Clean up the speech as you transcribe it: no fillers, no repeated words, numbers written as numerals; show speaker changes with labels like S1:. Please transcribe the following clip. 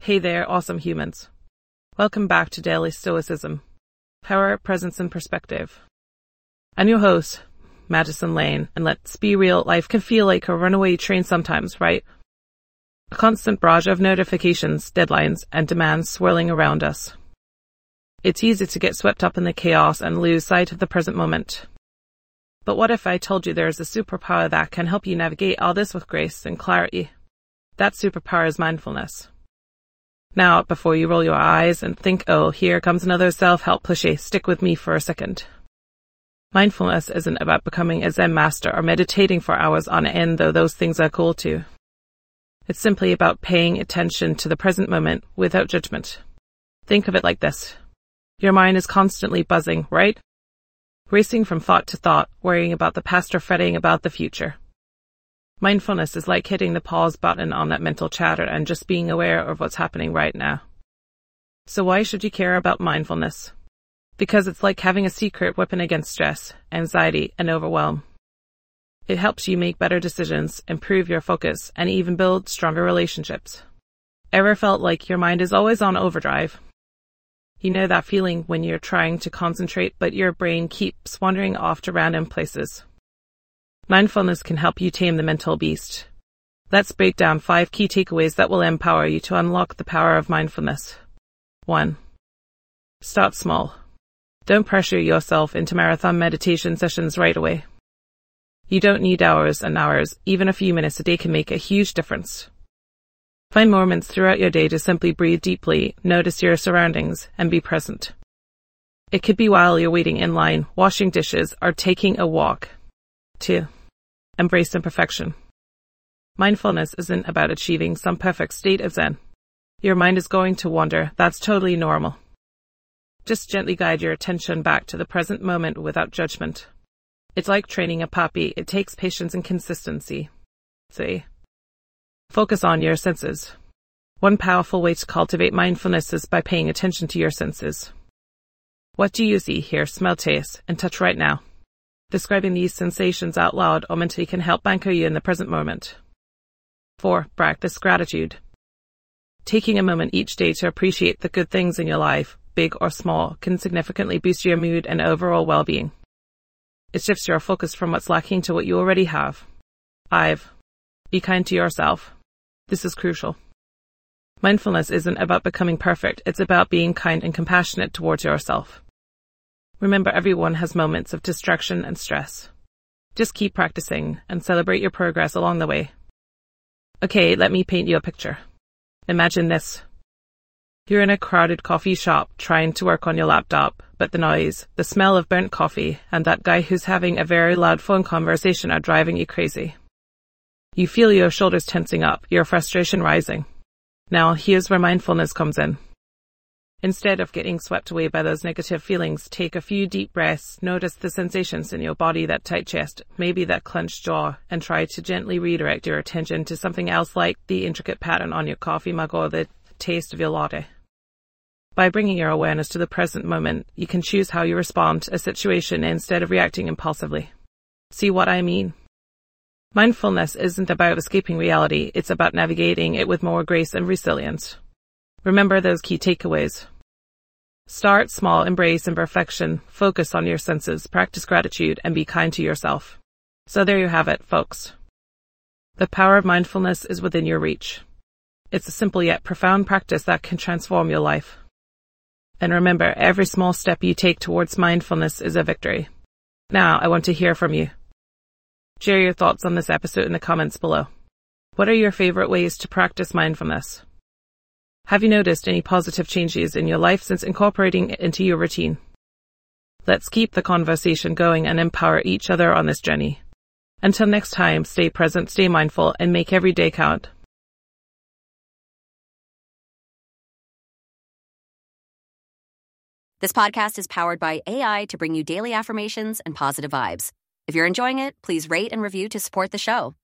S1: Hey there, awesome humans. Welcome back to Daily Stoicism. Power, Presence, and Perspective. I'm your host, Madison Lane, and let's be real, life can feel like a runaway train sometimes, right? A constant barrage of notifications, deadlines, and demands swirling around us. It's easy to get swept up in the chaos and lose sight of the present moment. But what if I told you there's a superpower that can help you navigate all this with grace and clarity? That superpower is mindfulness. Now, before you roll your eyes and think, oh, here comes another self-help cliché, stick with me for a second. Mindfulness isn't about becoming a Zen master or meditating for hours on end, though those things are cool too. It's simply about paying attention to the present moment without judgment. Think of it like this. Your mind is constantly buzzing, right? Racing from thought to thought, worrying about the past or fretting about the future. Mindfulness is like hitting the pause button on that mental chatter and just being aware of what's happening right now. So why should you care about mindfulness? Because it's like having a secret weapon against stress, anxiety, and overwhelm. It helps you make better decisions, improve your focus, and even build stronger relationships. Ever felt like your mind is always on overdrive? You know that feeling when you're trying to concentrate but your brain keeps wandering off to random places. Mindfulness can help you tame the mental beast. Let's break down 5 key takeaways that will empower you to unlock the power of mindfulness. 1. Start small. Don't pressure yourself into marathon meditation sessions right away. You don't need hours and hours, even a few minutes a day can make a huge difference. Find moments throughout your day to simply breathe deeply, notice your surroundings, and be present. It could be while you're waiting in line, washing dishes, or taking a walk. 2. Embrace imperfection. Mindfulness isn't about achieving some perfect state of Zen. Your mind is going to wander, that's totally normal. Just gently guide your attention back to the present moment without judgment. It's like training a puppy, it takes patience and consistency. 3. Focus on your senses. One powerful way to cultivate mindfulness is by paying attention to your senses. What do you see, hear, smell, taste, and touch right now? Describing these sensations out loud or mentally can help anchor you in the present moment. 4. Practice gratitude. Taking a moment each day to appreciate the good things in your life, big or small, can significantly boost your mood and overall well-being. It shifts your focus from what's lacking to what you already have. 5. Be kind to yourself. This is crucial. Mindfulness isn't about becoming perfect, it's about being kind and compassionate towards yourself. Remember, everyone has moments of distraction and stress. Just keep practicing and celebrate your progress along the way. Okay, let me paint you a picture. Imagine this. You're in a crowded coffee shop trying to work on your laptop, but the noise, the smell of burnt coffee, and that guy who's having a very loud phone conversation are driving you crazy. You feel your shoulders tensing up, your frustration rising. Now, here's where mindfulness comes in. Instead of getting swept away by those negative feelings, take a few deep breaths, notice the sensations in your body, that tight chest, maybe that clenched jaw, and try to gently redirect your attention to something else like the intricate pattern on your coffee mug or the taste of your latte. By bringing your awareness to the present moment, you can choose how you respond to a situation instead of reacting impulsively. See what I mean? Mindfulness isn't about escaping reality, it's about navigating it with more grace and resilience. Remember those key takeaways. Start small, embrace imperfection, focus on your senses, practice gratitude, and be kind to yourself. So there you have it, folks. The power of mindfulness is within your reach. It's a simple yet profound practice that can transform your life. And remember, every small step you take towards mindfulness is a victory. Now, I want to hear from you. Share your thoughts on this episode in the comments below. What are your favorite ways to practice mindfulness? Have you noticed any positive changes in your life since incorporating it into your routine? Let's keep the conversation going and empower each other on this journey. Until next time, stay present, stay mindful, and make every day count.
S2: This podcast is powered by AI to bring you daily affirmations and positive vibes. If you're enjoying it, please rate and review to support the show.